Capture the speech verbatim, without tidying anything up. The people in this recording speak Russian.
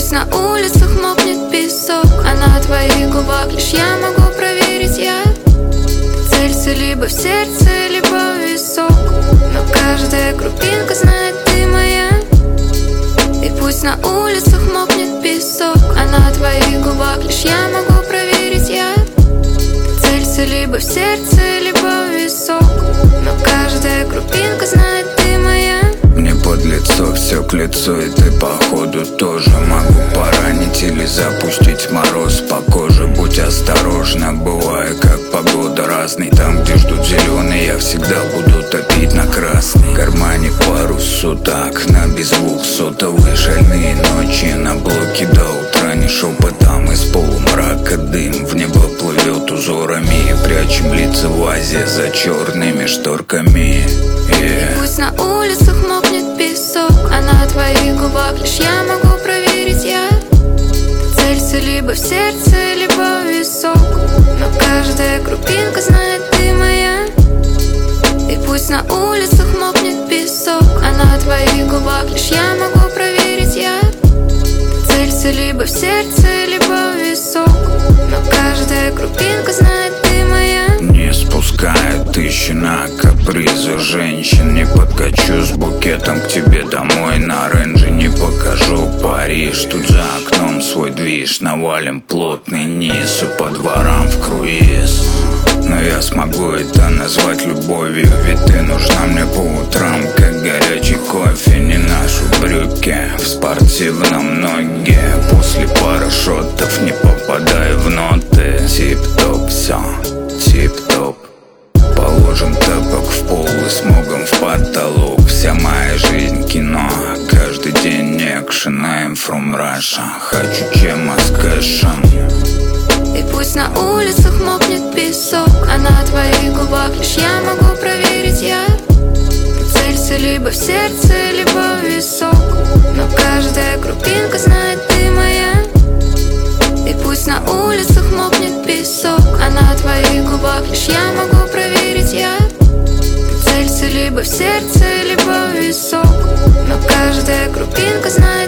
пусть на улицах мокнет песок, а на твоих губах лишь я могу проверить яд. Целься либо в сердце, либо в висок, но каждая крупинка знает, ты моя. И пусть на улицах мокнет песок, а на твоих губах лишь я могу проверить яд. Целься либо в сердце, либо в висок, но каждая крупинка знает, ты моя. Мне под лицо все к лицу, и ты походу тоже. Могу поранить или запустить мороз по коже. Будь осторожна, бывает как погода разный. Там, где ждут зеленый, я всегда буду топить на красный. В кармане пару суток на беззвук сотовый. Шальные ночи на блоке до утра, не шепотом из полумрака дым. В небо плывет узорами, прячем лица в вазе за черными шторками. Yeah. Пусть на улицах мокнет песок, а на твоих губах лишь я могу проверить яд. Целься либо в сердце, либо в висок, но каждая крупинка знает, ты моя. И пусть на улицах мокнет песок, а на твоих губах лишь я могу проверить яд. Целься либо в сердце, либо в висок, но каждая крупинка знает, ты моя. Не спускает тысячи на капризы женщин. Не подкачу с букетом к тебе домой на рейнже. Не покажу Париж, тут за окном свой движ. Навалим плотный низ и по дворам в круиз. Но я смогу это назвать любовью, ведь ты нужна мне по утрам, как горячий кофе. Не ношу брюки в спортивном ноге. После пары шотов не попадаю в ноты. Тип-топ, все, тип-топ. Положим тапок в пол и смогом в потолок. Вся моя жизнь кино, каждый день экшен. I'm from Russia, хочу чема с кэшем. И пусть на улицах мокнет песок, а на твоих губах лишь я могу проверить яд. Целься либо в сердце, либо в висок, но каждая крупинка знает, ты моя. И пусть на улицах мокнет песок, а на твоих губах лишь я могу проверить яд. Целься либо в сердце, либо в висок, но каждая крупинка знает.